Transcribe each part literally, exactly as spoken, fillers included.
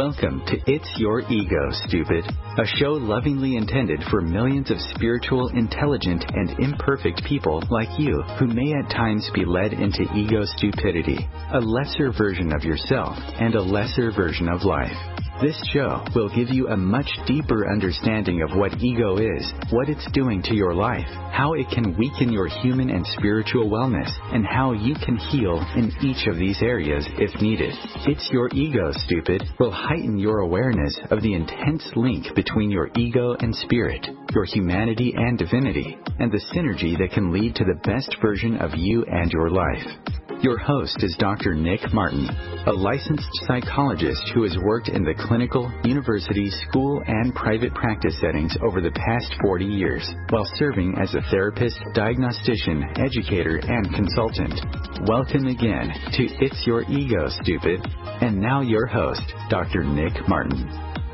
Welcome to It's Your Ego, Stupid, a show lovingly intended for millions of spiritual, intelligent, and imperfect people like you who may at times be led into ego stupidity, a lesser version of yourself and a lesser version of life. This show will give you a much deeper understanding of what ego is, what it's doing to your life, how it can weaken your human and spiritual wellness, and how you can heal in each of these areas if needed. It's Your Ego, Stupid will heighten your awareness of the intense link between your ego and spirit, your humanity and divinity, and the synergy that can lead to the best version of you and your life. Your host is Doctor Nick Martin, a licensed psychologist who has worked in the clinical, university, school, and private practice settings over the past forty years, while serving as a therapist, diagnostician, educator, and consultant. Welcome again to It's Your Ego, Stupid. And now your host, Doctor Nick Martin.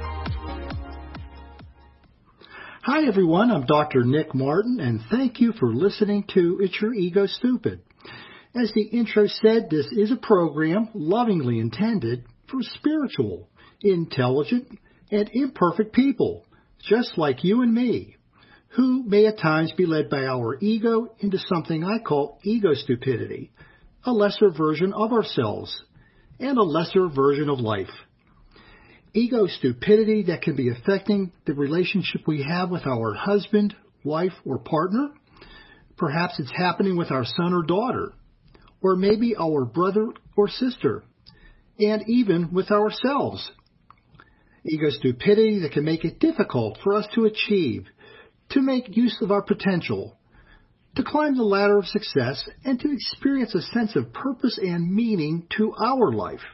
Hi, everyone. I'm Doctor Nick Martin, and thank you for listening to It's Your Ego, Stupid. As the intro said, this is a program lovingly intended for spiritual, intelligent, and imperfect people, just like you and me, who may at times be led by our ego into something I call ego stupidity, a lesser version of ourselves, and a lesser version of life. Ego stupidity that can be affecting the relationship we have with our husband, wife, or partner. Perhaps it's happening with our son or daughter, or maybe our brother or sister, and even with ourselves. Ego stupidity that can make it difficult for us to achieve, to make use of our potential, to climb the ladder of success, and to experience a sense of purpose and meaning to our life.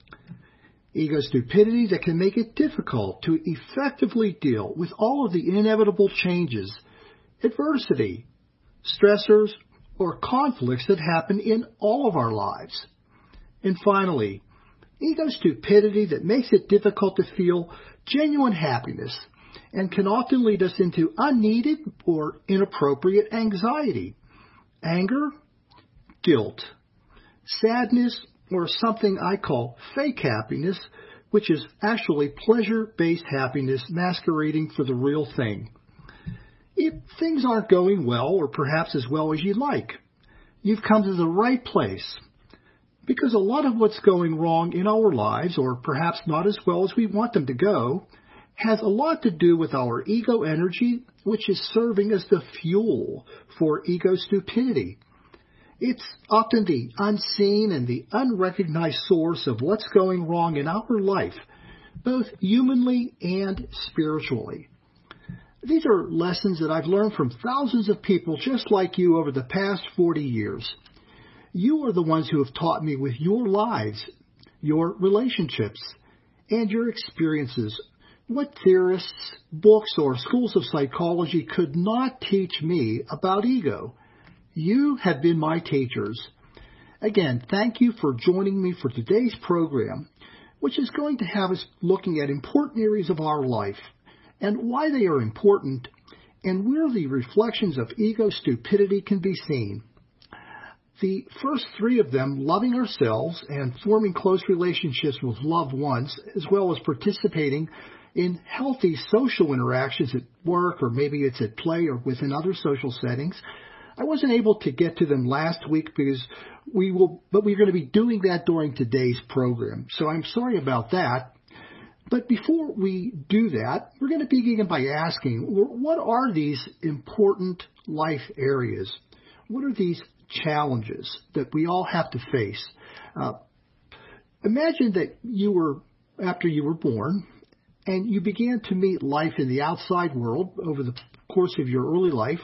Ego stupidity that can make it difficult to effectively deal with all of the inevitable changes, adversity, stressors, or conflicts that happen in all of our lives. And finally, ego stupidity that makes it difficult to feel genuine happiness and can often lead us into unneeded or inappropriate anxiety, anger, guilt, sadness, or something I call fake happiness, which is actually pleasure-based happiness masquerading for the real thing. If things aren't going well, or perhaps as well as you'd like, you've come to the right place. Because a lot of what's going wrong in our lives, or perhaps not as well as we want them to go, has a lot to do with our ego energy, which is serving as the fuel for ego stupidity. It's often the unseen and the unrecognized source of what's going wrong in our life, both humanly and spiritually. These are lessons that I've learned from thousands of people just like you over the past forty years. You are the ones who have taught me with your lives, your relationships, and your experiences what theorists, books, or schools of psychology could not teach me about ego. You have been my teachers. Again, thank you for joining me for today's program, which is going to have us looking at important areas of our life and why they are important, and where the reflections of ego stupidity can be seen. The first three of them, loving ourselves and forming close relationships with loved ones, as well as participating in healthy social interactions at work, or maybe it's at play or within other social settings. I wasn't able to get to them last week because we will, but we're going to be doing that during today's program. So I'm sorry about that. But before we do that, we're going to begin by asking, what are these important life areas? What are these challenges that we all have to face? Uh, imagine that you were, after you were born, and you began to meet life in the outside world over the course of your early life,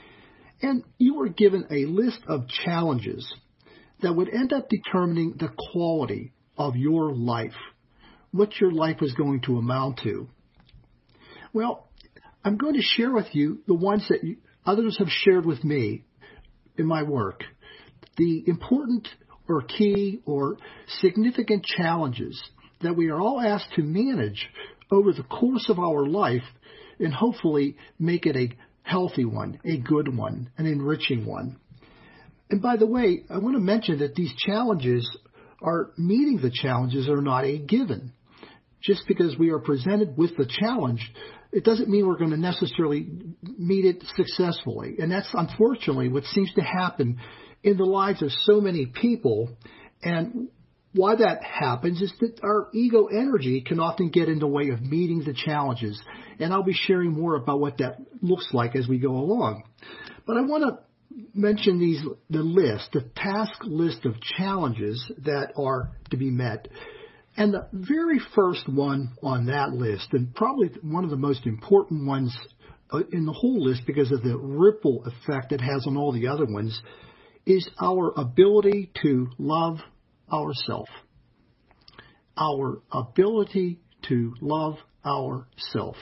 and you were given a list of challenges that would end up determining the quality of your life, what your life is going to amount to. Well, I'm going to share with you the ones that others have shared with me in my work, the important or key or significant challenges that we are all asked to manage over the course of our life and hopefully make it a healthy one, a good one, an enriching one. And by the way, I want to mention that these challenges are, meeting the challenges are not a given. just because we are presented with the challenge, it doesn't mean we're going to necessarily meet it successfully. And that's unfortunately what seems to happen in the lives of so many people. And why that happens is that our ego energy can often get in the way of meeting the challenges. And I'll be sharing more about what that looks like as we go along. But I want to mention these, the list, the task list of challenges that are to be met. And the very first one on that list, and probably one of the most important ones in the whole list because of the ripple effect it has on all the other ones, is our ability to love ourself. Our ability to love ourself.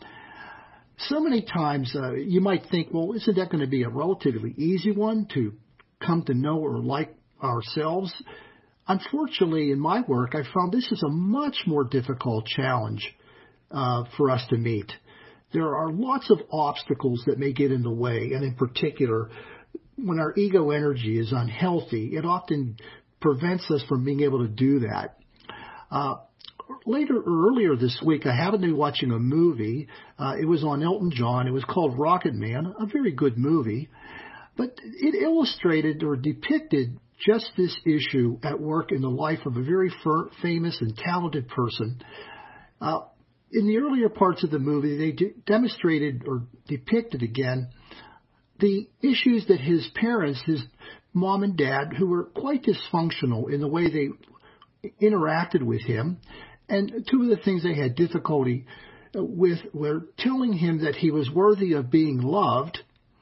So many times uh, you might think, well, isn't that going to be a relatively easy one to come to know or like ourselves? Unfortunately, in my work, I found this is a much more difficult challenge uh, for us to meet. There are lots of obstacles that may get in the way, and in particular, when our ego energy is unhealthy, it often prevents us from being able to do that. Uh, later or earlier this week, I happened to be watching a movie. Uh, it was on Elton John. It was called Rocket Man, a very good movie. But it illustrated or depicted just this issue at work in the life of a very f- famous and talented person. Uh, in the earlier parts of the movie, they de- demonstrated or depicted again the issues that his parents, his mom and dad, who were quite dysfunctional in the way they interacted with him. And two of the things they had difficulty with were telling him that he was worthy of being loved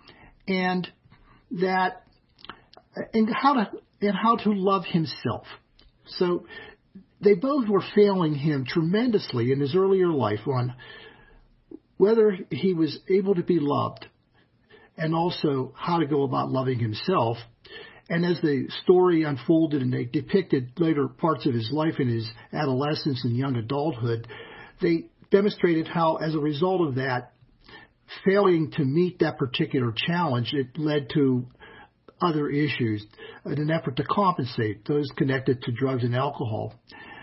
and that and how to and how to love himself. So they both were failing him tremendously in his earlier life on whether he was able to be loved and also how to go about loving himself. And as the story unfolded and they depicted later parts of his life in his adolescence and young adulthood, they demonstrated how, as a result of that, failing to meet that particular challenge, it led to other issues in an effort to compensate, those connected to drugs and alcohol.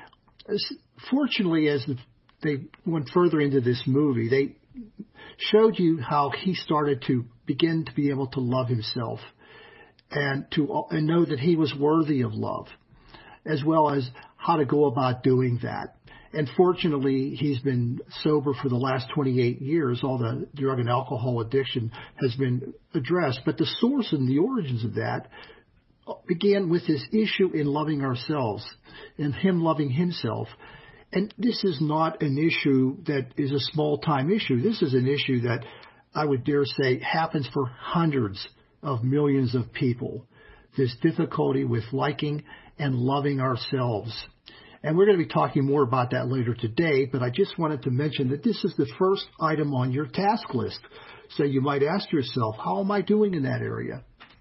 Fortunately, as they went further into this movie, they showed you how he started to begin to be able to love himself and to and know that he was worthy of love, as well as how to go about doing that. And fortunately, he's been sober for the last twenty-eight years. All the drug and alcohol addiction has been addressed. But the source and the origins of that began with this issue in loving ourselves and him loving himself. And this is not an issue that is a small-time issue. This is an issue that I would dare say happens for hundreds of millions of people, this difficulty with liking and loving ourselves. And we're going to be talking more about that later today, but I just wanted to mention that this is the first item on your task list. So you might ask yourself, how am I doing in that area?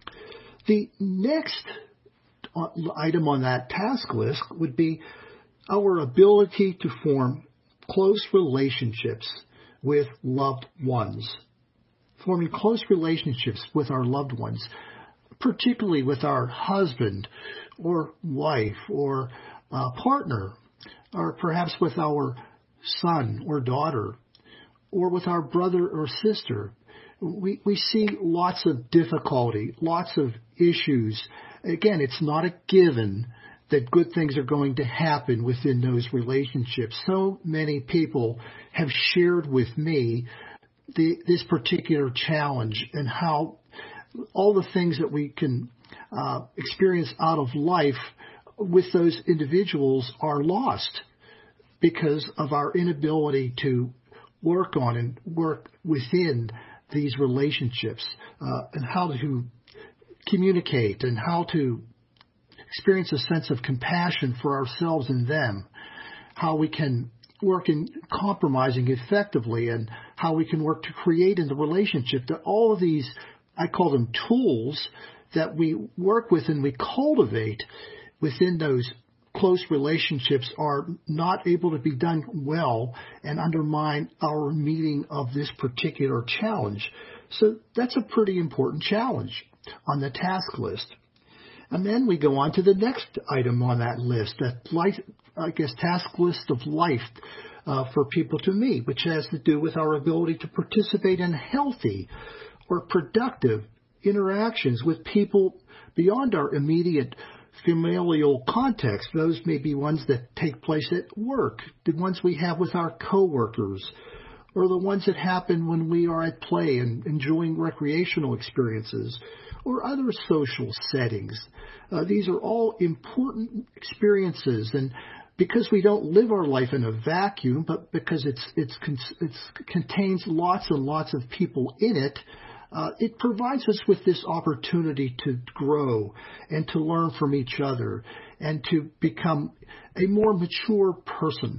The next item on that task list would be our ability to form close relationships with loved ones. Forming close relationships with our loved ones, particularly with our husband or wife or uh, partner, or perhaps with our son or daughter, or with our brother or sister. We, we see lots of difficulty, lots of issues. Again, it's not a given that good things are going to happen within those relationships. So many people have shared with me the, this particular challenge and how all the things that we can uh, experience out of life with those individuals are lost because of our inability to work on and work within these relationships, uh, and how to communicate and how to experience a sense of compassion for ourselves and them, how we can work in compromising effectively, and how we can work to create in the relationship that all of these, I call them tools, that we work with and we cultivate within those close relationships are not able to be done well and undermine our meeting of this particular challenge. So that's a pretty important challenge on the task list. And then we go on to the next item on that list, that life, I guess, task list of life uh, for people to meet, which has to do with our ability to participate in healthy or productive interactions with people beyond our immediate familial context. Those may be ones that take place at work, the ones we have with our coworkers, or the ones that happen when we are at play and enjoying recreational experiences, or other social settings. Uh, these are all important experiences, and because we don't live our life in a vacuum, but because it's it's it's contains lots and lots of people in it, uh, it provides us with this opportunity to grow and to learn from each other and to become a more mature person.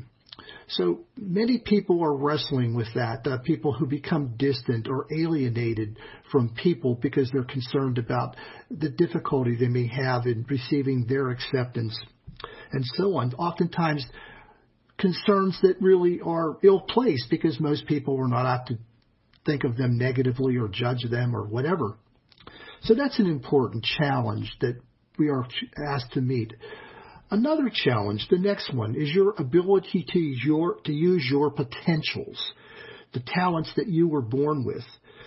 So many people are wrestling with that, uh, people who become distant or alienated from people because they're concerned about the difficulty they may have in receiving their acceptance and so on. Oftentimes concerns that really are ill-placed because most people are not apt to think of them negatively or judge them or whatever. So that's an important challenge that we are asked to meet. Another challenge, the next one, is your ability to use your, to use your potentials, the talents that you were born with,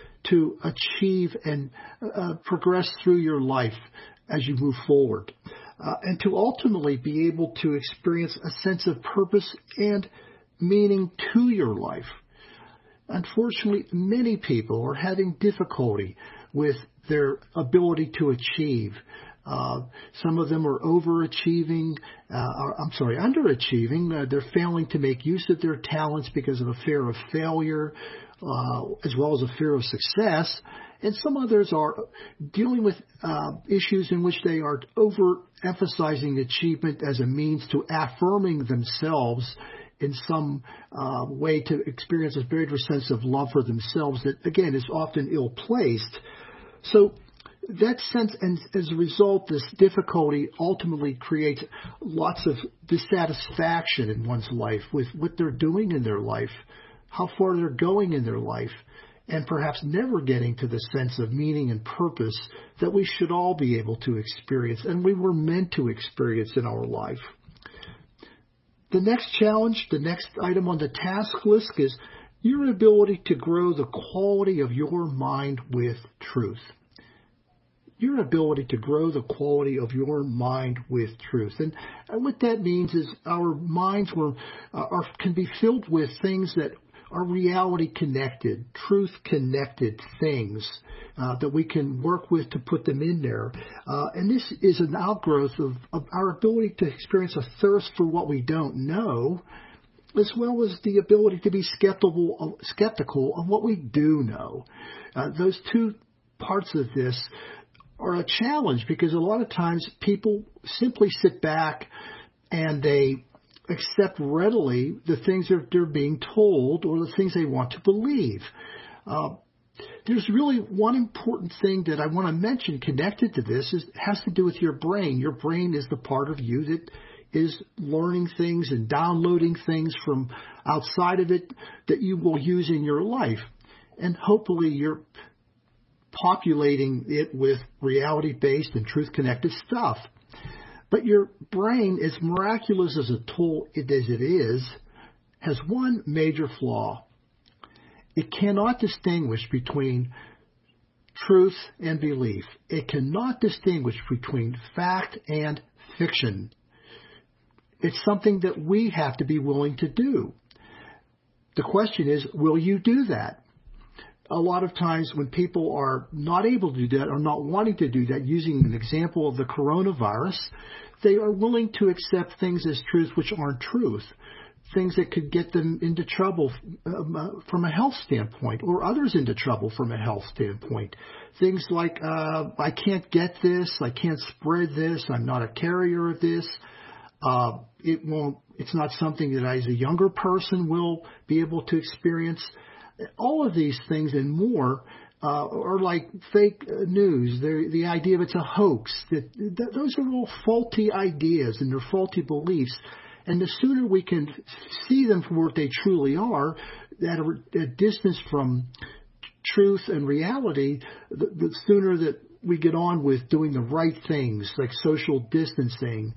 to achieve and uh, progress through your life as you move forward, uh, and to ultimately be able to experience a sense of purpose and meaning to your life. Unfortunately, many people are having difficulty with their ability to achieve. Uh, some of them are overachieving, uh, or, I'm sorry, underachieving. Uh, they're failing to make use of their talents because of a fear of failure, uh, as well as a fear of success. And some others are dealing with uh, issues in which they are overemphasizing achievement as a means to affirming themselves in some uh, way to experience a greater sense of love for themselves that, again, is often ill-placed. So that sense, and as a result, this difficulty ultimately creates lots of dissatisfaction in one's life with what they're doing in their life, how far they're going in their life, and perhaps never getting to the sense of meaning and purpose that we should all be able to experience and we were meant to experience in our life. The next challenge, the next item on the task list is your ability to grow the quality of your mind with truth. Your ability to grow the quality of your mind with truth. And, and what that means is our minds were, uh, are, can be filled with things that are reality connected, truth connected things uh, that we can work with to put them in there. Uh, and this is an outgrowth of, of our ability to experience a thirst for what we don't know, as well as the ability to be skeptical of, skeptical of what we do know. Uh, those two parts of this are a challenge because a lot of times people simply sit back and they accept readily the things that they're being told or the things they want to believe. Uh, there's really one important thing that I want to mention connected to this is has to do with your brain. Your brain is the part of you that is learning things and downloading things from outside of it that you will use in your life. And hopefully you're populating it with reality-based and truth-connected stuff. But your brain, as miraculous as a tool as it is, has one major flaw. It cannot distinguish between truth and belief. It cannot distinguish between fact and fiction. It's something that we have to be willing to do. The question is, will you do that? A lot of times when people are not able to do that or not wanting to do that, using an example of the coronavirus, they are willing to accept things as truth which aren't truth, things that could get them into trouble um, uh, from a health standpoint or others into trouble from a health standpoint. Things like, uh, I can't get this, I can't spread this, I'm not a carrier of this. Uh, it won't, it's not something that I, as a younger person, will be able to experience. All of these things and more uh, are like fake news. They're, the idea of it's a hoax. That, that those are all faulty ideas and they're faulty beliefs. And the sooner we can see them for what they truly are, at a, a distance from truth and reality, the, the sooner that we get on with doing the right things like social distancing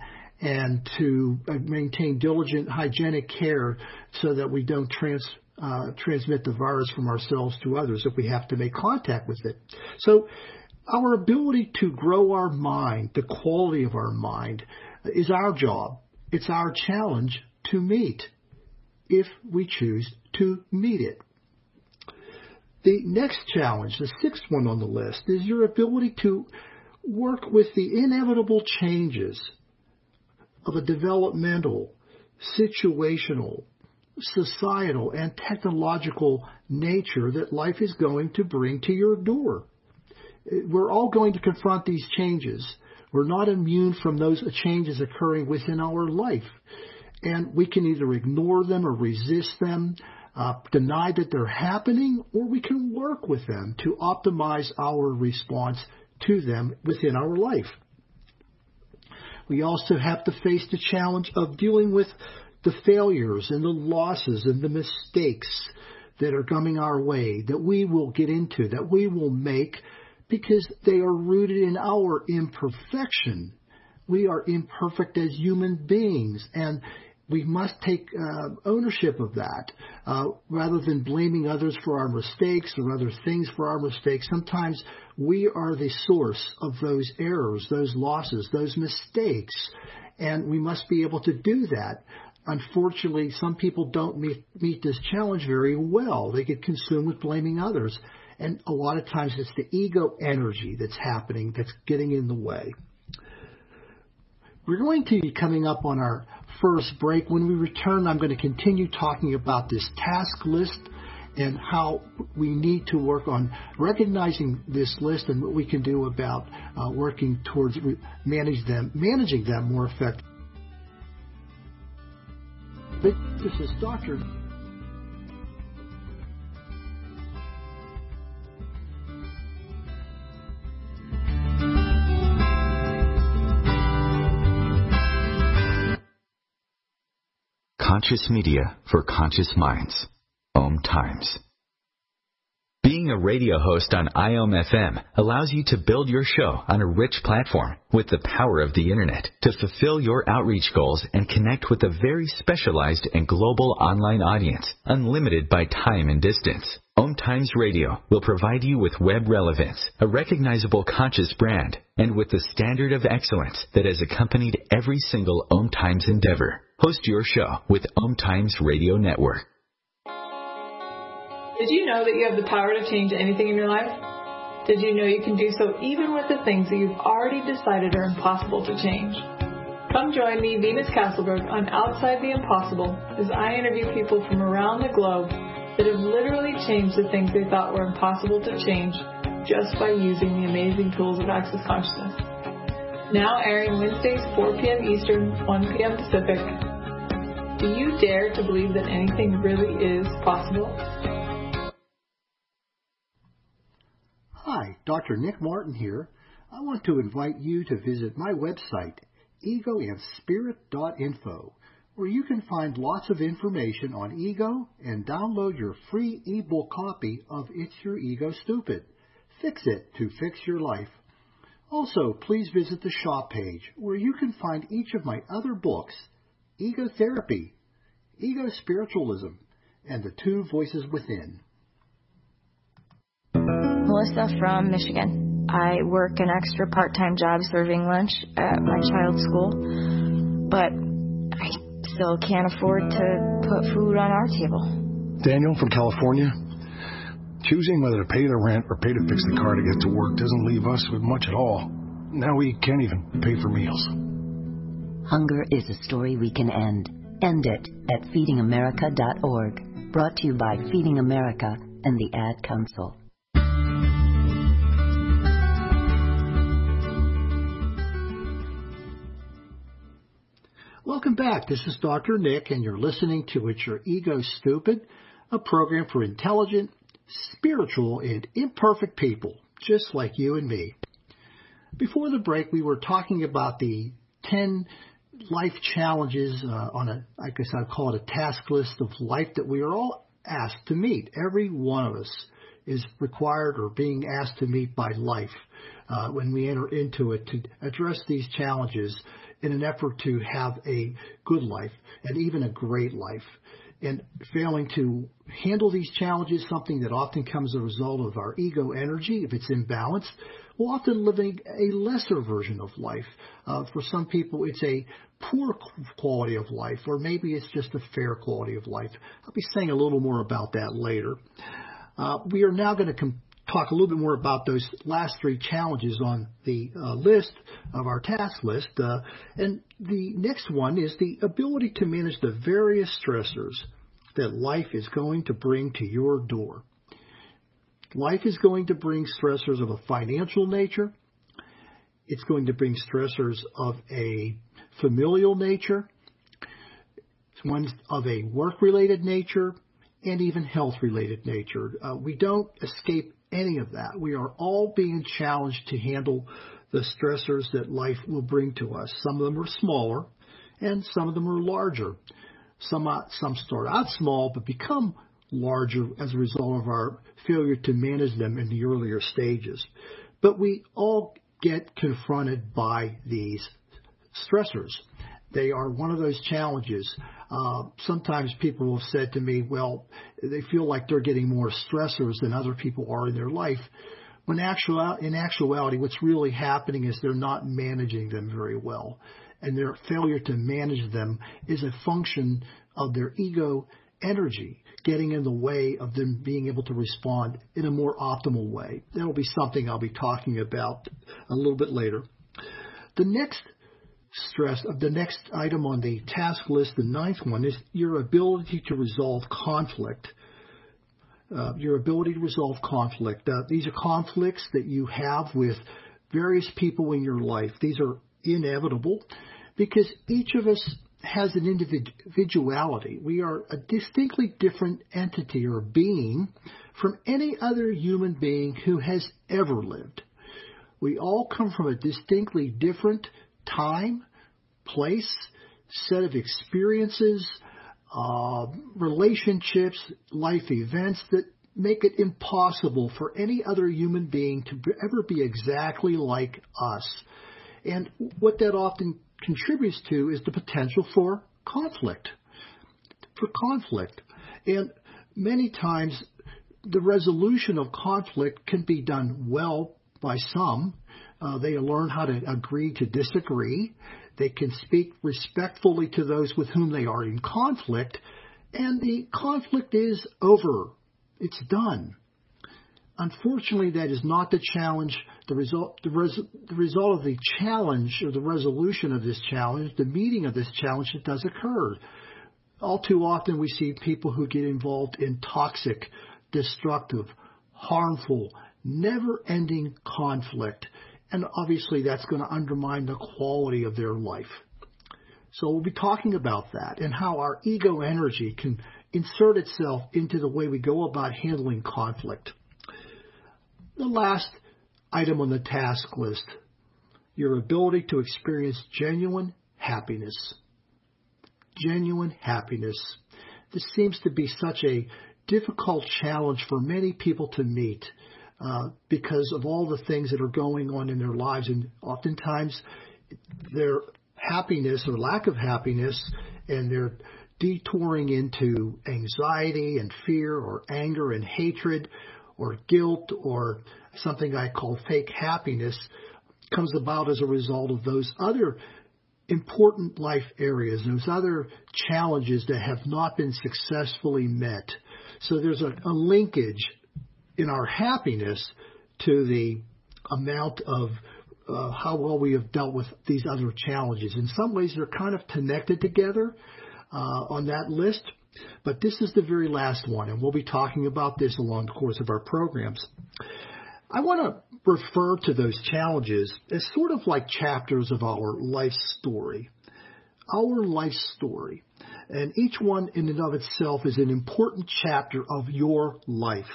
and to maintain diligent hygienic care so that we don't trans, uh, transmit the virus from ourselves to others if we have to make contact with it. So our ability to grow our mind, the quality of our mind, is our job. It's our challenge to meet if we choose to meet it. The next challenge, the sixth one on the list, is your ability to work with the inevitable changes of a developmental, situational, societal, and technological nature that life is going to bring to your door. We're all going to confront these changes. We're not immune from those changes occurring within our life. And we can either ignore them or resist them, uh, deny that they're happening, or we can work with them to optimize our response to them within our life. We also have to face the challenge of dealing with the failures and the losses and the mistakes that are coming our way, that we will get into, that we will make, because they are rooted in our imperfection. We are imperfect as human beings, and we must take uh, ownership of that uh, rather than blaming others for our mistakes or other things for our mistakes. Sometimes we are the source of those errors, those losses, those mistakes, and we must be able to do that. Unfortunately, some people don't meet, meet this challenge very well. They get consumed with blaming others. And a lot of times it's the ego energy that's happening that's getting in the way. We're going to be coming up on our first break. When we return, I'm going to continue talking about this task list and how we need to work on recognizing this list and what we can do about uh, working towards re- manage them, managing them more effectively. This is Doctor Conscious media for conscious minds. Om Times. Being a radio host on I O M F M allows you to build your show on a rich platform with the power of the Internet to fulfill your outreach goals and connect with a very specialized and global online audience, unlimited by time and distance. Om Times Radio will provide you with web relevance, a recognizable conscious brand, and with the standard of excellence that has accompanied every single Om Times endeavor. Host your show with Om Times Radio Network. Did you know that you have the power to change anything in your life? Did you know you can do so even with the things that you've already decided are impossible to change? Come join me, Venus Castleberg, on Outside the Impossible as I interview people from around the globe that have literally changed the things they thought were impossible to change just by using the amazing tools of Access Consciousness. Now airing Wednesdays, four p.m. Eastern, one p.m. Pacific. Do you dare to believe that anything really is possible? Hi, Doctor Nick Martin here. I want to invite you to visit my website, ego and spirit dot info, where you can find lots of information on ego and download your free ebook copy of It's Your Ego Stupid. Fix it to fix your life. Also, please visit the shop page where you can find each of my other books, Ego Therapy, Ego Spiritualism, and The Two Voices Within. Melissa from Michigan. I work an extra part-time job serving lunch at my child's school, but I still can't afford to put food on our table. Daniel from California. Choosing whether to pay the rent or pay to fix the car to get to work doesn't leave us with much at all. Now we can't even pay for meals. Hunger is a story we can end. End it at feeding america dot org. Brought to you by Feeding America and the Ad Council. Welcome back. This is Doctor Nick, and you're listening to It's Your Ego Stupid, a program for intelligent, spiritual, and imperfect people, just like you and me. Before the break, we were talking about the ten life challenges uh, on a, I guess I'd call it a task list of life that we are all asked to meet. Every one of us is required or being asked to meet by life uh, when we enter into it to address these challenges in an effort to have a good life and even a great life. And failing to handle these challenges, something that often comes as a result of our ego energy, if it's imbalanced, we're often living a lesser version of life. Uh, for some people, it's a poor quality of life, or maybe it's just a fair quality of life. I'll be saying a little more about that later. Uh, we are now going to com- talk a little bit more about those last three challenges on the uh, list of our task list. Uh, and the next one is the ability to manage the various stressors that life is going to bring to your door. Life is going to bring stressors of a financial nature. It's going to bring stressors of a familial nature, ones of a work-related nature, and even health-related nature. Uh, we don't escape any of that. We are all being challenged to handle the stressors that life will bring to us. Some of them are smaller, and some of them are larger. Some, uh, some start out small, but become larger as a result of our failure to manage them in the earlier stages. But we all get confronted by these stressors. They are one of those challenges. Uh, sometimes people have said to me, well, they feel like they're getting more stressors than other people are in their life. When actual, in actuality, what's really happening is they're not managing them very well. And their failure to manage them is a function of their ego energy getting in the way of them being able to respond in a more optimal way. That'll be something I'll be talking about a little bit later. The next stress, the next item on the task list, the ninth one, is your ability to resolve conflict. Uh, your ability to resolve conflict. Uh, these are conflicts that you have with various people in your life. These are inevitable because each of us has an individuality. We are a distinctly different entity or being from any other human being who has ever lived. We all come from a distinctly different time, place, set of experiences, uh, relationships, life events that make it impossible for any other human being to ever be exactly like us. And what that often contributes to is the potential for conflict, for conflict. And many times the resolution of conflict can be done well by some. Uh, they learn how to agree to disagree. They can speak respectfully to those with whom they are in conflict, and the conflict is over. It's done. Unfortunately, that is not the challenge. The result, the, res, the result of the challenge or the resolution of this challenge, the meeting of this challenge that does occur. All too often we see people who get involved in toxic, destructive, harmful, never-ending conflict. And obviously that's going to undermine the quality of their life. So we'll be talking about that and how our ego energy can insert itself into the way we go about handling conflict. The last item on the task list, your ability to experience genuine happiness. Genuine happiness. This seems to be such a difficult challenge for many people to meet uh, because of all the things that are going on in their lives. And oftentimes their happiness or lack of happiness and their detouring into anxiety and fear or anger and hatred or guilt or something I call fake happiness comes about as a result of those other important life areas, those other challenges that have not been successfully met. So there's a, a linkage in our happiness to the amount of uh, how well we have dealt with these other challenges. In some ways, they're kind of connected together uh, on that list. But this is the very last one, and we'll be talking about this along the course of our programs. I want to refer to those challenges as sort of like chapters of our life story. Our life story. And each one in and of itself is an important chapter of your life.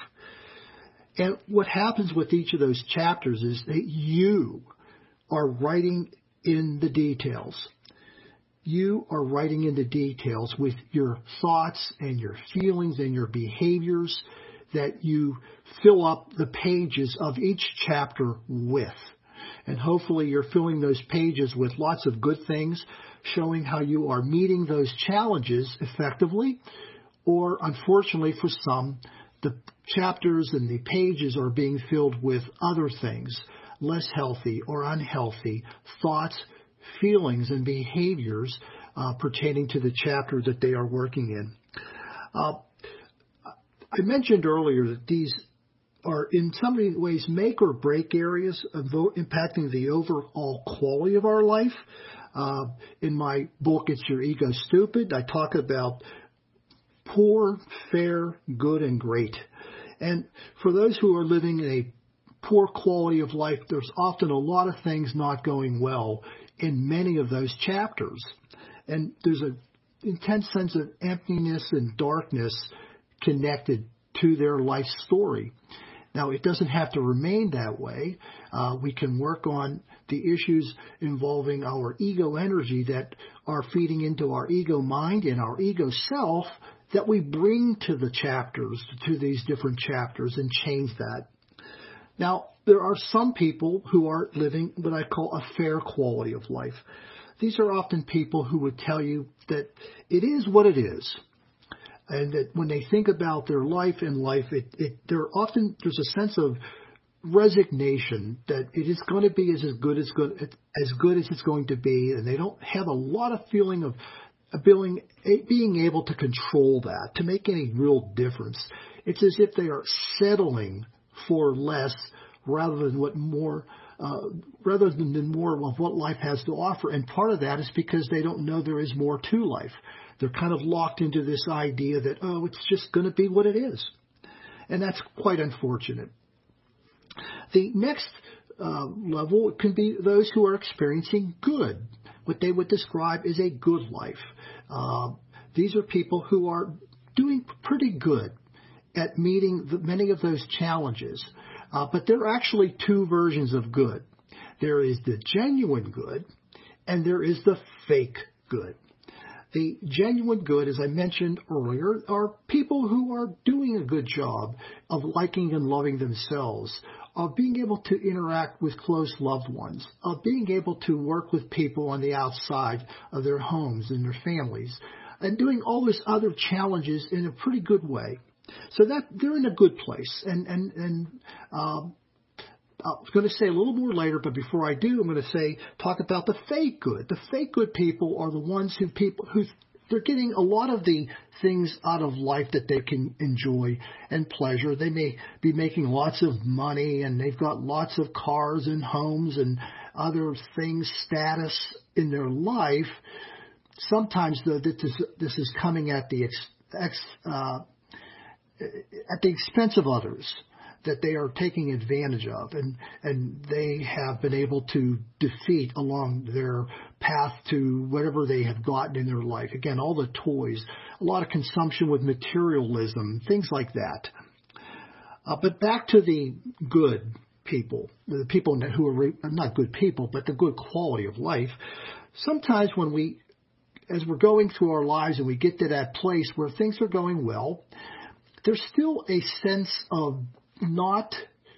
And what happens with each of those chapters is that you are writing in the details. You are writing in the details with your thoughts and your feelings and your behaviors that you fill up the pages of each chapter with. And hopefully you're filling those pages with lots of good things, showing how you are meeting those challenges effectively. Or, unfortunately for some, the chapters and the pages are being filled with other things, less healthy or unhealthy thoughts, feelings, and behaviors uh, pertaining to the chapter that they are working in. Uh, I mentioned earlier that these are in some ways make or break areas of impacting the overall quality of our life. Uh, in my book, It's Your Ego Stupid, I talk about poor, fair, good, and great. And for those who are living in a poor quality of life, there's often a lot of things not going well in many of those chapters. And there's an intense sense of emptiness and darkness connected to their life story. Now, it doesn't have to remain that way. Uh, we can work on the issues involving our ego energy that are feeding into our ego mind and our ego self that we bring to the chapters, to these different chapters, and change that. Now, there are some people who are living what I call a fair quality of life. These are often people who would tell you that it is what it is. And that when they think about their life and life, it, it there often there's a sense of resignation that it is going to be as good as good as good as it's going to be, and they don't have a lot of feeling of being being able to control that, to make any real difference. It's as if they are settling for less rather than what more, uh, rather than more of what life has to offer. And part of that is because they don't know there is more to life. They're kind of locked into this idea that, oh, it's just going to be what it is. And that's quite unfortunate. The next uh, level can be those who are experiencing good, what they would describe as a good life. Uh, these are people who are doing pretty good at meeting the, many of those challenges. Uh, but there are actually two versions of good. There is the genuine good, and there is the fake good. The genuine good, as I mentioned earlier, are people who are doing a good job of liking and loving themselves, of being able to interact with close loved ones, of being able to work with people on the outside of their homes and their families, and doing all those other challenges in a pretty good way. So that they're in a good place. And, and, and, um, I was going to say a little more later, but before I do, I'm going to say, talk about the fake good. The fake good people are the ones who people who they're getting a lot of the things out of life that they can enjoy and pleasure. They may be making lots of money, and they've got lots of cars and homes and other things, status in their life. Sometimes, though, this is, this is coming at the ex, ex, uh, at the expense of others, that they are taking advantage of, and, and they have been able to defeat along their path to whatever they have gotten in their life. Again, all the toys, a lot of consumption with materialism, things like that. Uh, but back to the good people, the people who are not good people, but the good quality of life. Sometimes when we, as we're going through our lives and we get to that place where things are going well, there's still a sense of not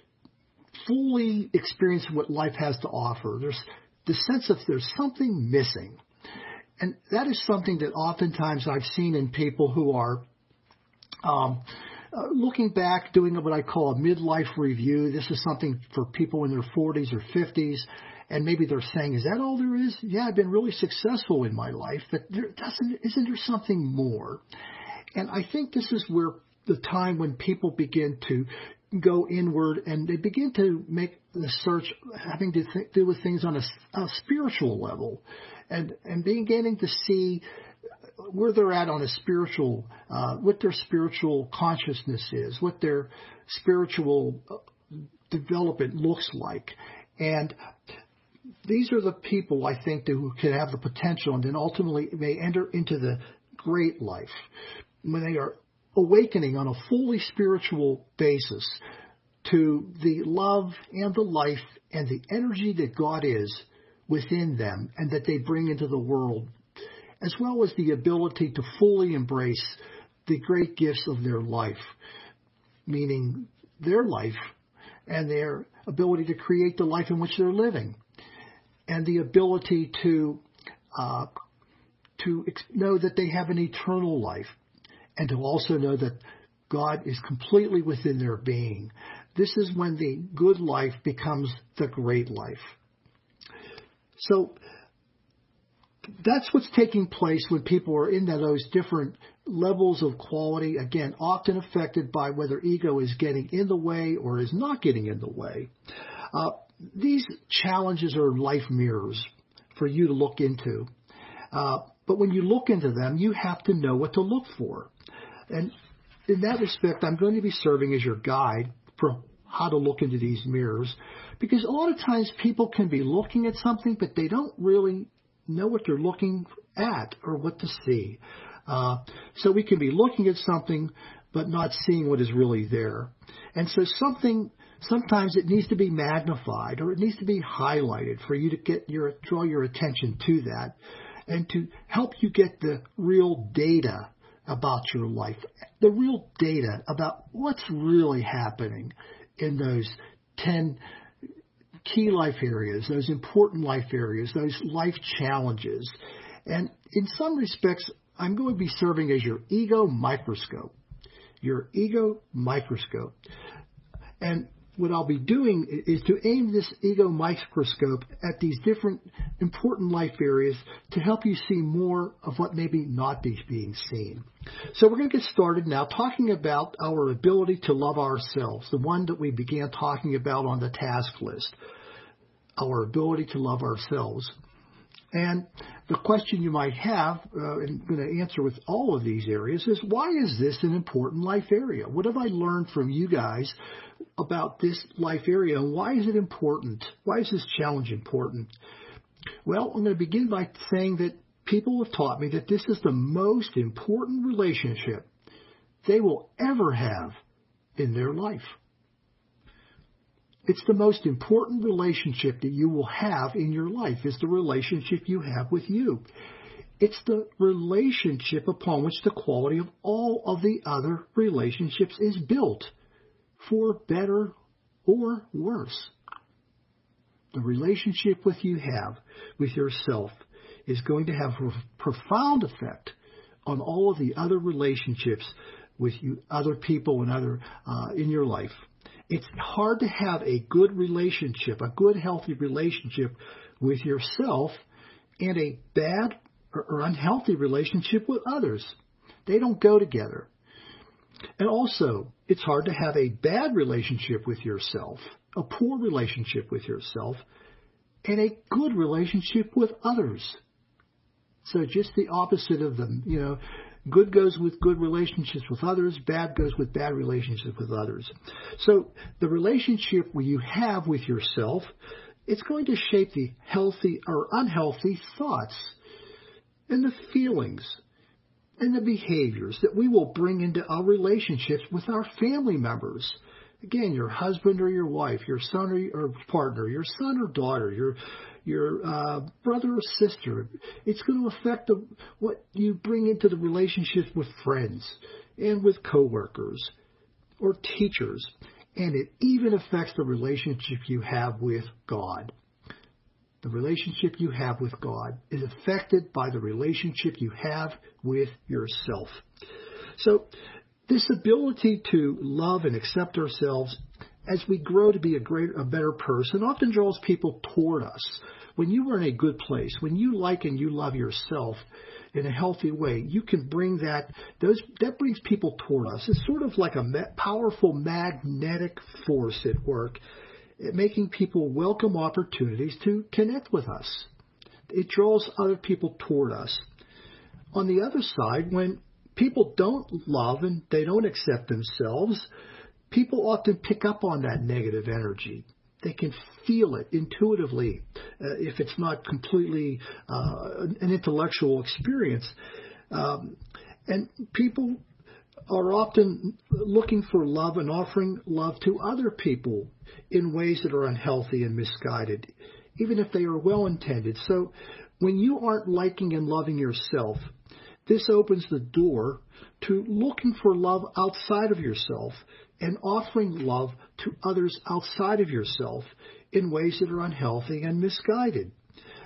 fully experiencing what life has to offer. There's the sense of there's something missing. And that is something that oftentimes I've seen in people who are um, uh, looking back, doing what I call a midlife review. This is something for people in their forties or fifties. And maybe they're saying, is that all there is? Yeah, I've been really successful in my life, but there doesn't, isn't there something more? And I think this is where the time when people begin to go inward and they begin to make the search having to th- do with things on a, a spiritual level, and, and beginning to see where they're at on a spiritual, uh, what their spiritual consciousness is, what their spiritual development looks like. And these are the people, I think, who can have the potential and then ultimately may enter into the great life when they are awakening on a fully spiritual basis to the love and the life and the energy that God is within them and that they bring into the world, as well as the ability to fully embrace the great gifts of their life, meaning their life and their ability to create the life in which they're living. and the ability to uh, to ex- know that they have an eternal life, and to also know that God is completely within their being. This is when the good life becomes the great life. So that's what's taking place when people are in those different levels of quality, again, often affected by whether ego is getting in the way or is not getting in the way. Uh, these challenges are life mirrors for you to look into. Uh, but when you look into them, you have to know what to look for. And in that respect, I'm going to be serving as your guide for how to look into these mirrors, because a lot of times people can be looking at something, but they don't really know what they're looking at or what to see. Uh, so we can be looking at something, but not seeing what is really there. And so something, sometimes it needs to be magnified or it needs to be highlighted for you to get your, draw your attention to that and to help you get the real data about your life, the real data about what's really happening in those ten key life areas, those important life areas, those life challenges. And in some respects, I'm going to be serving as your ego microscope, your ego microscope. And what I'll be doing is to aim this ego microscope at these different important life areas to help you see more of what maybe not be being seen. So we're going to get started now talking about our ability to love ourselves, the one that we began talking about on the task list, our ability to love ourselves. And the question you might have, uh, and I'm going to answer with all of these areas, is why is this an important life area? What have I learned from you guys about this life area, and why is it important? Why is this challenge important? Well, I'm going to begin by saying that people have taught me that this is the most important relationship they will ever have in their life. It's the most important relationship that you will have in your life, is the relationship you have with you. It's the relationship upon which the quality of all of the other relationships is built, for better or worse. The relationship with you have with yourself is going to have a profound effect on all of the other relationships with you, other people and other uh, in your life. It's hard to have a good relationship, a good, healthy relationship with yourself and a bad or unhealthy relationship with others. They don't go together. And also, it's hard to have a bad relationship with yourself, a poor relationship with yourself, and a good relationship with others. So just the opposite of them, you know. Good goes with good relationships with others. Bad goes with bad relationships with others. So the relationship you have with yourself, it's going to shape the healthy or unhealthy thoughts and the feelings and the behaviors that we will bring into our relationships with our family members. Again, your husband or your wife, your son or your partner, your son or daughter, your your uh, brother or sister. It's going to affect the, what you bring into the relationships with friends and with coworkers or teachers. And it even affects the relationship you have with God. The relationship you have with God is affected by the relationship you have with yourself. So this ability to love and accept ourselves as we grow to be a greater, a better person often draws people toward us. When you are in a good place, when you like and you love yourself in a healthy way, you can bring that, those, that brings people toward us. It's sort of like a powerful magnetic force at work, making people welcome opportunities to connect with us. It draws other people toward us. On the other side, when people don't love and they don't accept themselves, people often pick up on that negative energy. They can feel it intuitively, uh, if it's not completely uh, an intellectual experience. Um, and people are often looking for love and offering love to other people in ways that are unhealthy and misguided, even if they are well-intended. So when you aren't liking and loving yourself, this opens the door to looking for love outside of yourself and offering love to others outside of yourself in ways that are unhealthy and misguided.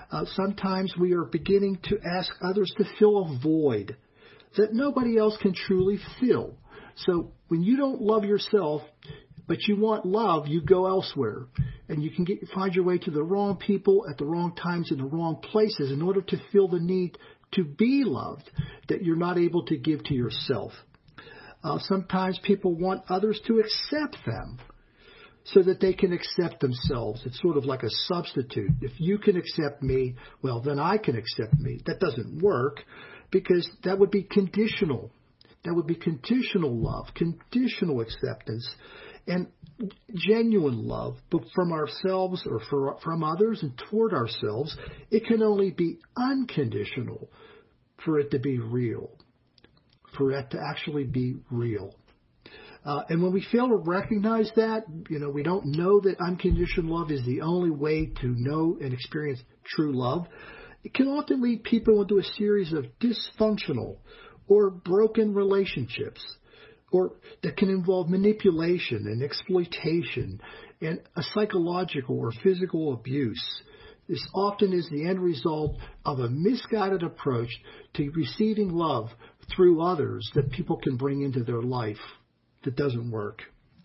Uh, sometimes we are beginning to ask others to fill a void that nobody else can truly fill. So when you don't love yourself, but you want love, you go elsewhere. And you can get, find your way to the wrong people at the wrong times in the wrong places in order to feel the need to be loved that you're not able to give to yourself. Uh, sometimes people want others to accept them so that they can accept themselves. It's sort of like a substitute. If you can accept me, well, then I can accept me. That doesn't work because that would be conditional. That would be conditional love, conditional acceptance, and genuine love, but from ourselves or for, from others and toward ourselves, it can only be unconditional for it to be real, for it to actually be real. Uh, and when we fail to recognize that, you know, we don't know that unconditional love is the only way to know and experience true love, it can often lead people into a series of dysfunctional or broken relationships, or that can involve manipulation and exploitation and a psychological or physical abuse. This often is the end result of a misguided approach to receiving love through others that people can bring into their life that doesn't work.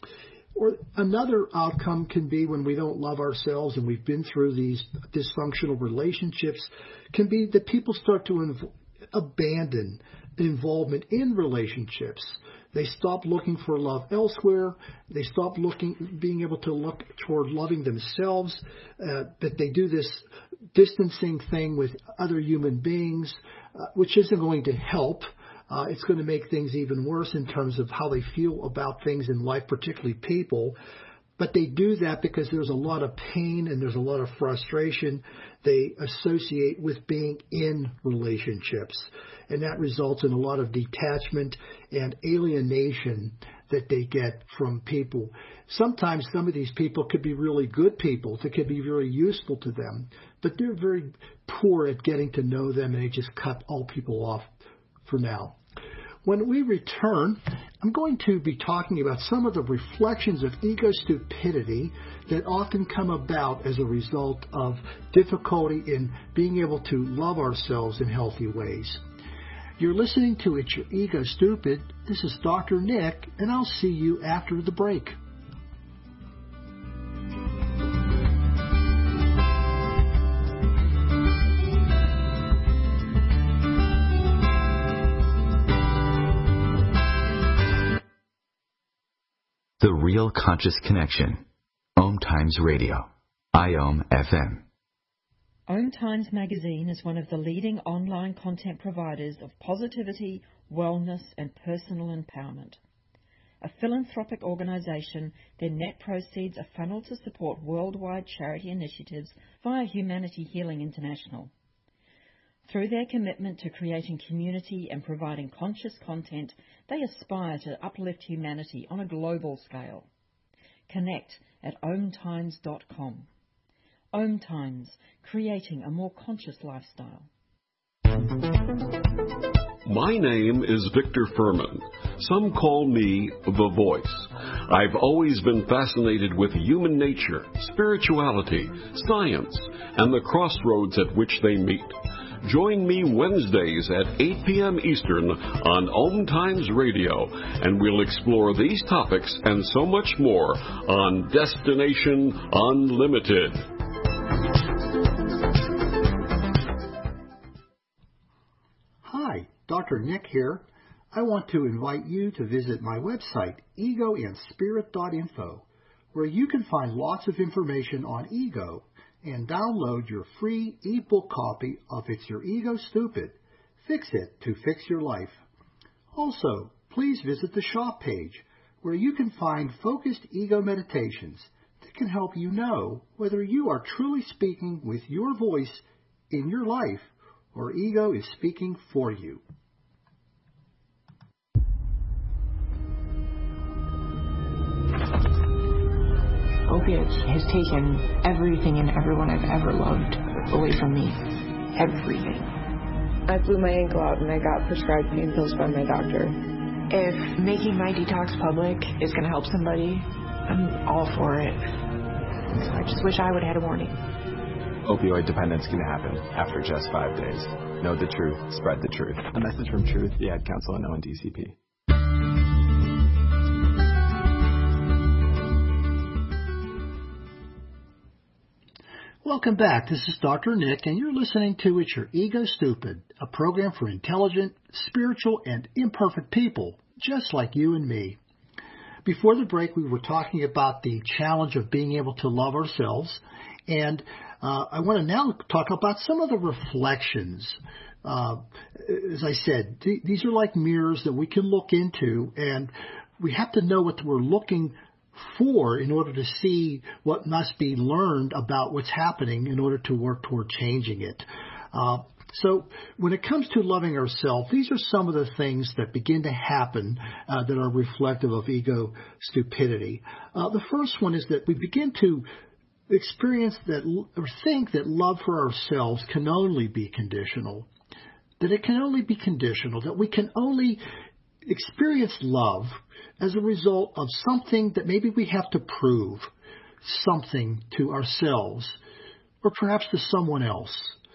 Or another outcome can be when we don't love ourselves and we've been through these dysfunctional relationships, can be that people start to inv- abandon involvement in relationships. They stop looking for love elsewhere. They stop looking, being able to look toward loving themselves. Uh, that they do this distancing thing with other human beings, uh, which isn't going to help. Uh, it's going to make things even worse in terms of how they feel about things in life, particularly people. But they do that because there's a lot of pain and there's a lot of frustration they associate with being in relationships. And that results in a lot of detachment and alienation that they get from people. Sometimes some of these people could be really good people that could be very useful to them, but they're very poor at getting to know them, and they just cut all people off for now. When we return, I'm going to be talking about some of the reflections of ego stupidity that often come about as a result of difficulty in being able to love ourselves in healthy ways. You're listening to It's Your Ego Stupid. This is Doctor Nick, and I'll see you after the break. The Real Conscious Connection. Om Times Radio. I O M F M. Om Times Magazine is one of the leading online content providers of positivity, wellness, and personal empowerment. A philanthropic organization, their net proceeds are funneled to support worldwide charity initiatives via Humanity Healing International. Through their commitment to creating community and providing conscious content, they aspire to uplift humanity on a global scale. Connect at om times dot com. Om Times, creating a more conscious lifestyle. My name is Victor Furman. Some call me The Voice. I've always been fascinated with human nature, spirituality, science, and the crossroads at which they meet. Join me Wednesdays at eight p.m. Eastern on Om Times Radio, and we'll explore these topics and so much more on Destination Unlimited. Hi, Doctor Nick here. I want to invite you to visit my website, ego and spirit dot info, where you can find lots of information on ego and download your free ebook copy of It's Your Ego Stupid. Fix it to fix your life. Also, please visit the shop page, where you can find focused ego meditations that can help you know whether you are truly speaking with your voice in your life or ego is speaking for you. Opiates has taken everything and everyone I've ever loved away from me. Everything. I blew my ankle out and I got prescribed pain pills by my doctor. If making my detox public is going to help somebody, I'm all for it. So I just wish I would have had a warning. Opioid dependence can happen after just five days. Know the truth, spread the truth. A message from Truth, the Ad Council, and O N D C P. Welcome back. This is Doctor Nick, and you're listening to It's Your Ego Stupid, a program for intelligent, spiritual, and imperfect people, just like you and me. Before the break, we were talking about the challenge of being able to love ourselves, and uh, I want to now talk about some of the reflections. Uh, as I said, th- these are like mirrors that we can look into, and we have to know what we're looking for in order to see what must be learned about what's happening in order to work toward changing it. Uh, so when it comes to loving ourselves, these are some of the things that begin to happen uh, that are reflective of ego stupidity. Uh, the first one is that we begin to experience that or think that love for ourselves can only be conditional, that it can only be conditional, that we can only experience love as a result of something that maybe we have to prove something to ourselves or perhaps to someone else.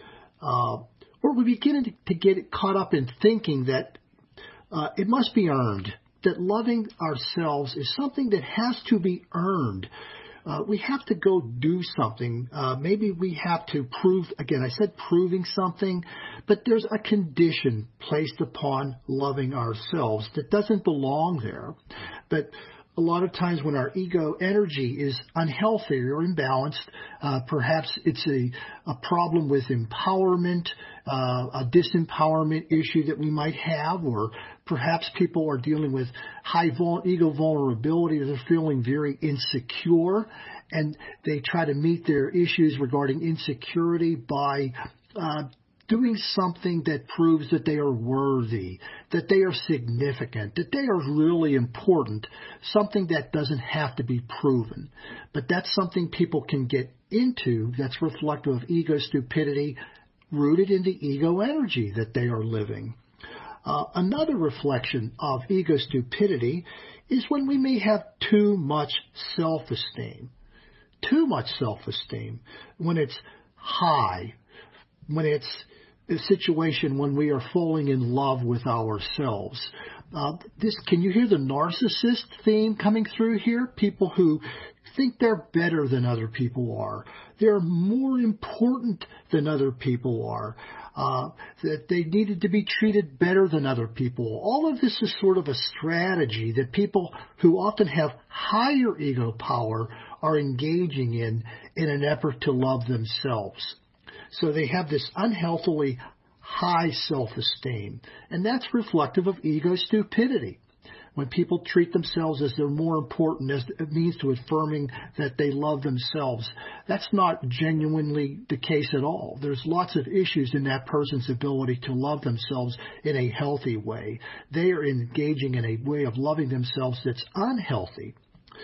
Uh, or we begin to get caught up in thinking that uh, it must be earned, that loving ourselves is something that has to be earned. Uh, we have to go do something. Uh, maybe we have to prove, again, I said proving something, but there's a condition placed upon loving ourselves that doesn't belong there. But a lot of times when our ego energy is unhealthy or imbalanced, uh, perhaps it's a, a problem with empowerment, uh, a disempowerment issue that we might have, or perhaps people are dealing with high vul- ego vulnerability. They're feeling very insecure, and they try to meet their issues regarding insecurity by uh, doing something that proves that they are worthy, that they are significant, that they are really important, something that doesn't have to be proven. But that's something people can get into that's reflective of ego stupidity, rooted in the ego energy that they are living. Uh, another reflection of ego stupidity is when we may have too much self-esteem. Too much self-esteem. When it's high. When it's a situation when we are falling in love with ourselves. Uh, this, can you hear the narcissist theme coming through here? People who think they're better than other people are. They're more important than other people are. Uh, that they needed to be treated better than other people. All of this is sort of a strategy that people who often have higher ego power are engaging in in an effort to love themselves. So they have this unhealthily high self-esteem, and that's reflective of ego stupidity. When people treat themselves as they're more important as it means to affirming that they love themselves, that's not genuinely the case at all. There's lots of issues in that person's ability to love themselves in a healthy way. They are engaging in a way of loving themselves that's unhealthy.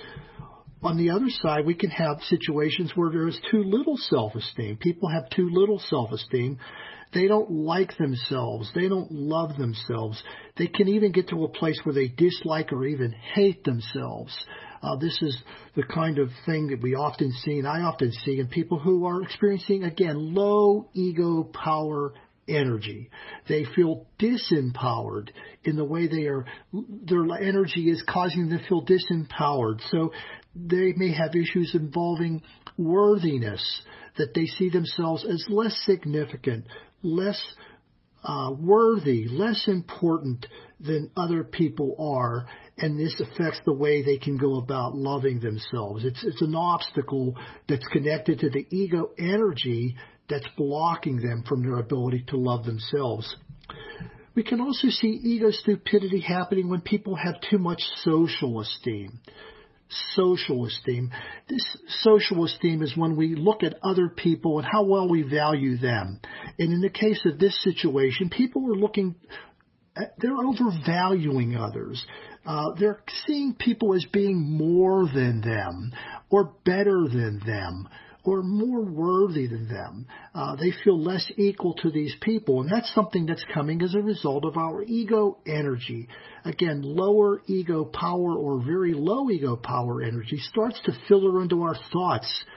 On the other side, we can have situations where there is too little self-esteem. People have too little self-esteem. They don't like themselves. They don't love themselves. They can even get to a place where they dislike or even hate themselves. Uh, this is the kind of thing that we often see, and I often see in people who are experiencing, again, low ego power energy. They feel disempowered in the way they are, their energy is causing them to feel disempowered. So they may have issues involving worthiness, that they see themselves as less significant, less uh, worthy, less important than other people are, and this affects the way they can go about loving themselves. It's, it's an obstacle that's connected to the ego energy that's blocking them from their ability to love themselves. We can also see ego stupidity happening when people have too much social esteem. Social esteem. This social esteem is when we look at other people and how well we value them. And in the case of this situation, people are looking, at, they're overvaluing others. Uh, they're seeing people as being more than them or better than them or more worthy than them. Uh, they feel less equal to these people, and that's something that's coming as a result of our ego energy. Again, lower ego power or very low ego power energy starts to filter into our thoughts.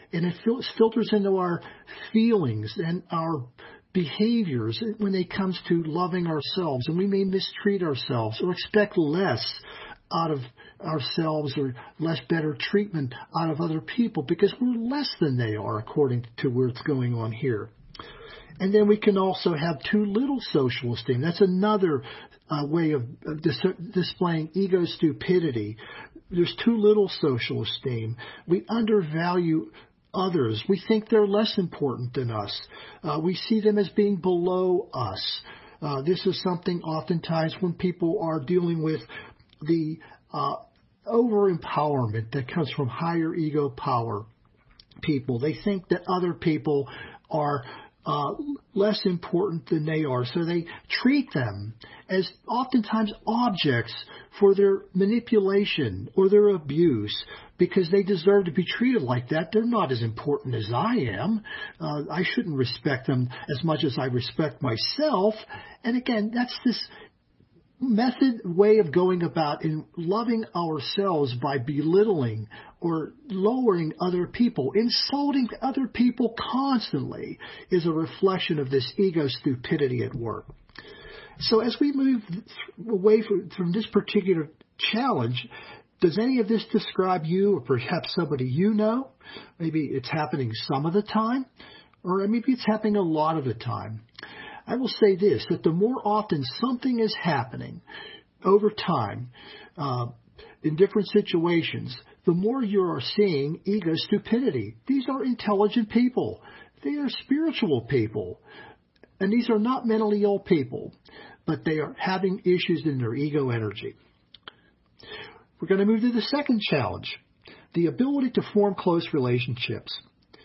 and it fil- filters into our feelings and our behaviors when it comes to loving ourselves, and we may mistreat ourselves or expect less out of ourselves or less better treatment out of other people because we're less than they are according to what's going on here. And then we can also have too little social esteem. That's another uh, way of uh, dis- displaying ego stupidity. There's too little social esteem. We undervalue others. We think they're less important than us. Uh, we see them as being below us. Uh, this is something oftentimes when people are dealing with the uh, over-empowerment that comes from higher ego power people. They think that other people are uh, less important than they are, so they treat them as oftentimes objects for their manipulation or their abuse because they deserve to be treated like that. They're not as important as I am. Uh, I shouldn't respect them as much as I respect myself. And again, that's this method way of going about in loving ourselves by belittling or lowering other people. Insulting other people constantly is a reflection of this ego stupidity at work. So as we move away from, from this particular challenge, does any of this describe you or perhaps somebody you know? Maybe it's happening some of the time, or maybe it's happening a lot of the time. I will say this, that the more often something is happening over time uh, in different situations, the more you are seeing ego stupidity. These are intelligent people. They are spiritual people. And these are not mentally ill people, but they are having issues in their ego energy. We're going to move to the second challenge, the ability to form close relationships.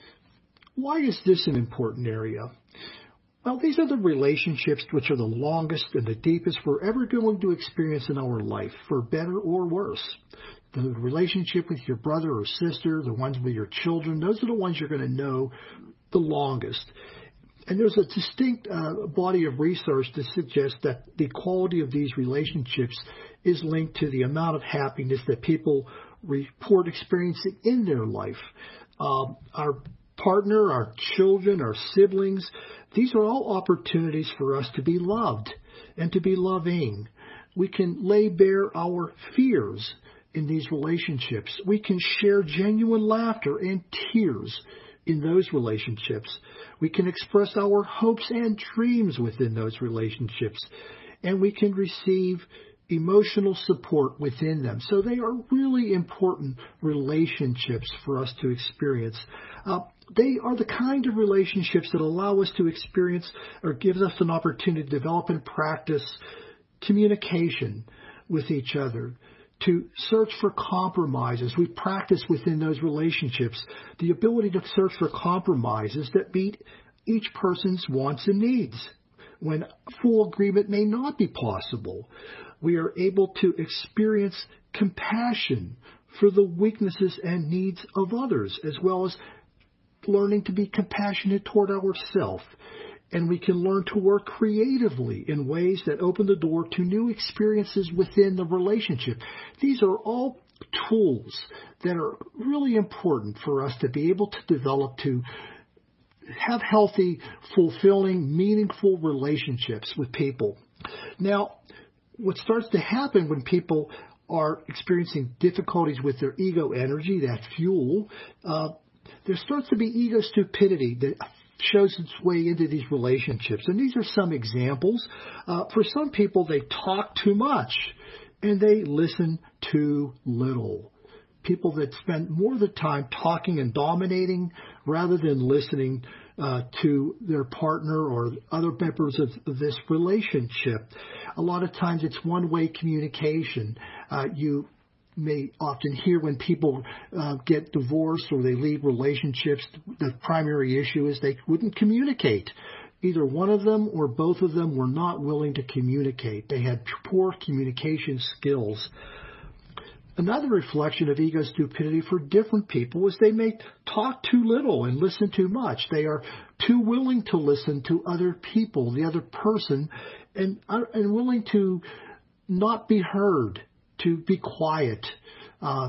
Why is this an important area? Well, these are the relationships which are the longest and the deepest we're ever going to experience in our life, for better or worse. The relationship with your brother or sister, the ones with your children, those are the ones you're going to know the longest. And there's a distinct uh, body of research that suggests that the quality of these relationships is linked to the amount of happiness that people report experiencing in their life. Um, our partner, our children, our siblings, these are all opportunities for us to be loved and to be loving. We can lay bare our fears in these relationships. We can share genuine laughter and tears in those relationships. We can express our hopes and dreams within those relationships. And we can receive emotional support within them. So they are really important relationships for us to experience. Uh, they are the kind of relationships that allow us to experience or gives us an opportunity to develop and practice communication with each other, to search for compromises. We practice within those relationships the ability to search for compromises that meet each person's wants and needs. When full agreement may not be possible, we are able to experience compassion for the weaknesses and needs of others, as well as learning to be compassionate toward ourselves. And we can learn to work creatively in ways that open the door to new experiences within the relationship. These are all tools that are really important for us to be able to develop to have healthy, fulfilling, meaningful relationships with people. Now, what starts to happen when people are experiencing difficulties with their ego energy, that fuel, uh, there starts to be ego stupidity that shows its way into these relationships. And these are some examples. Uh, for some people, they talk too much and they listen too little. People that spend more of the time talking and dominating rather than listening uh, to their partner or other members of, of this relationship. A lot of times it's one-way communication. Uh, you may often hear when people uh, get divorced or they leave relationships, the primary issue is they wouldn't communicate. Either one of them or both of them were not willing to communicate. They had poor communication skills. Another reflection of ego stupidity for different people is they may talk too little and listen too much. They are too willing to listen to other people, the other person, and, and willing to not be heard, to be quiet. Uh,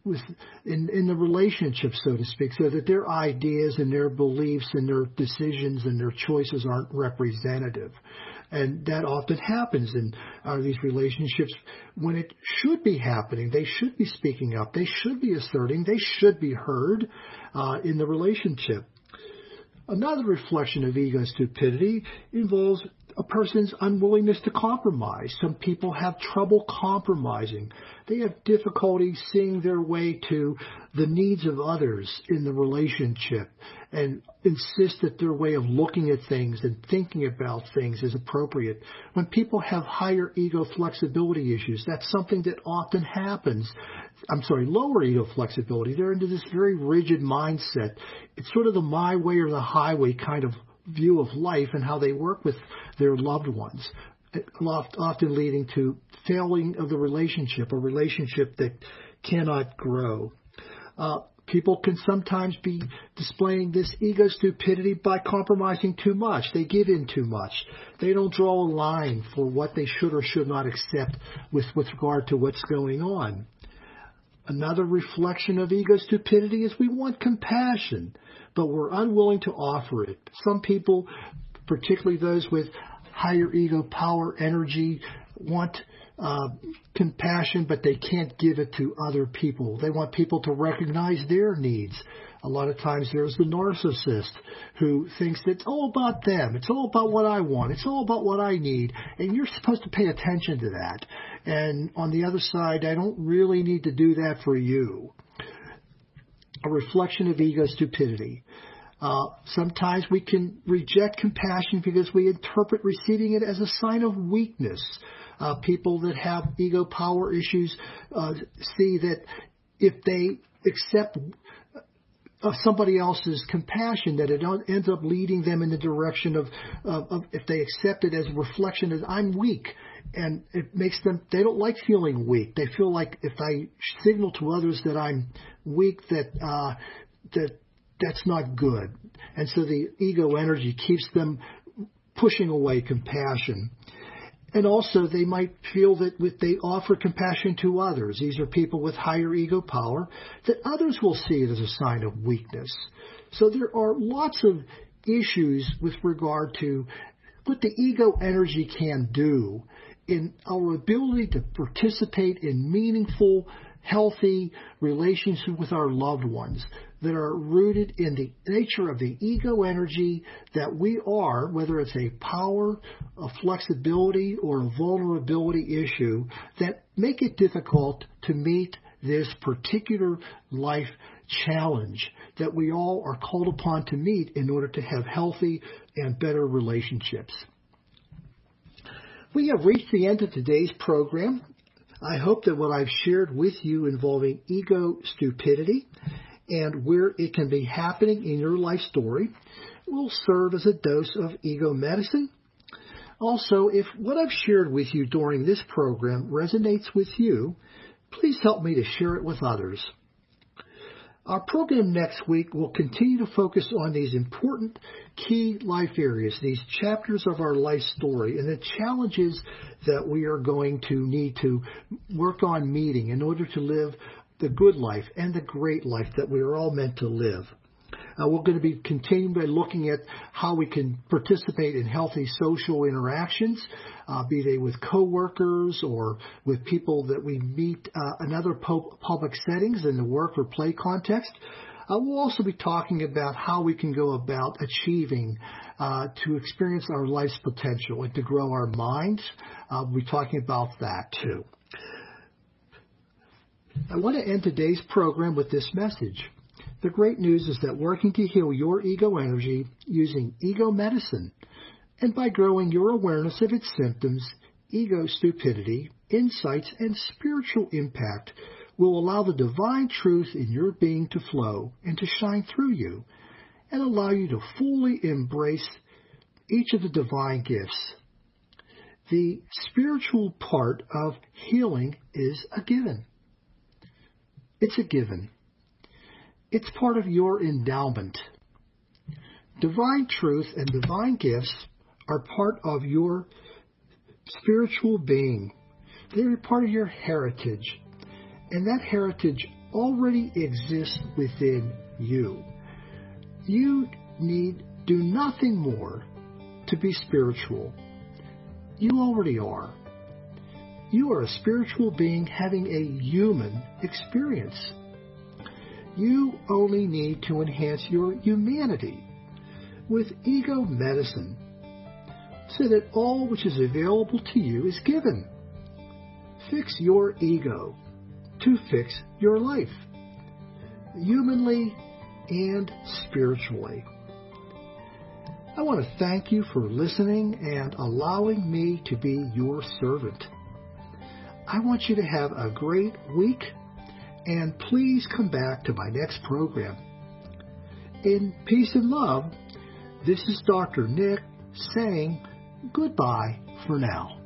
with in, in the relationship, so to speak, so that their ideas and their beliefs and their decisions and their choices aren't representative. And that often happens in uh, these relationships when it should be happening. They should be speaking up. They should be asserting. They should be heard uh, in the relationship. Another reflection of ego stupidity involves a person's unwillingness to compromise. Some people have trouble compromising. They have difficulty seeing their way to the needs of others in the relationship and insist that their way of looking at things and thinking about things is appropriate. When people have higher ego flexibility issues, that's something that often happens. I'm sorry, lower ego flexibility. They're into this very rigid mindset. It's sort of the my way or the highway kind of view of life and how they work with their loved ones, often leading to failing of the relationship, a relationship that cannot grow. Uh, people can sometimes be displaying this ego stupidity by compromising too much. They give in too much. They don't draw a line for what they should or should not accept with, with regard to what's going on. Another reflection of ego stupidity is we want compassion, but we're unwilling to offer it. Some people, particularly those with higher ego power, energy, want uh, compassion, but they can't give it to other people. They want people to recognize their needs. A lot of times there's the narcissist who thinks that it's all about them. It's all about what I want. It's all about what I need. And you're supposed to pay attention to that. And on the other side, I don't really need to do that for you. A reflection of ego stupidity. Uh, sometimes we can reject compassion because we interpret receiving it as a sign of weakness. Uh, people that have ego power issues uh, see that if they accept of somebody else's compassion, that it ends up leading them in the direction of, of, of if they accept it as a reflection of I'm weak, and it makes them, they don't like feeling weak. They feel like if I signal to others that I'm weak, that uh, that that's not good, and so the ego energy keeps them pushing away compassion. And also, they might feel that if they offer compassion to others, these are people with higher ego power, that others will see it as a sign of weakness. So there are lots of issues with regard to what the ego energy can do in our ability to participate in meaningful, healthy relationships with our loved ones that are rooted in the nature of the ego energy that we are, whether it's a power, a flexibility, or a vulnerability issue, that make it difficult to meet this particular life challenge that we all are called upon to meet in order to have healthy and better relationships. We have reached the end of today's program. I hope that what I've shared with you involving ego stupidity and where it can be happening in your life story will serve as a dose of ego medicine. Also, if what I've shared with you during this program resonates with you, please help me to share it with others. Our program next week will continue to focus on these important key life areas, these chapters of our life story, and the challenges that we are going to need to work on meeting in order to live the good life and the great life that we are all meant to live. Uh, we're going to be continuing by looking at how we can participate in healthy social interactions, uh, be they with coworkers or with people that we meet uh, in other po- public settings in the work or play context. Uh, we'll also be talking about how we can go about achieving uh, to experience our life's potential and to grow our minds. Uh, we'll be talking about that too. I want to end today's program with this message. The great news is that working to heal your ego energy using ego medicine and by growing your awareness of its symptoms, ego stupidity, insights, and spiritual impact will allow the divine truth in your being to flow and to shine through you and allow you to fully embrace each of the divine gifts. The spiritual part of healing is a given. It's a given. It's part of your endowment. Divine truth and divine gifts are part of your spiritual being. They're part of your heritage. And that heritage already exists within you. You need do nothing more to be spiritual. You already are. You are a spiritual being having a human experience. You only need to enhance your humanity with ego medicine so that all which is available to you is given. Fix your ego to fix your life, humanly and spiritually. I want to thank you for listening and allowing me to be your servant. I want you to have a great week, and please come back to my next program. In peace and love, this is Doctor Nick saying goodbye for now.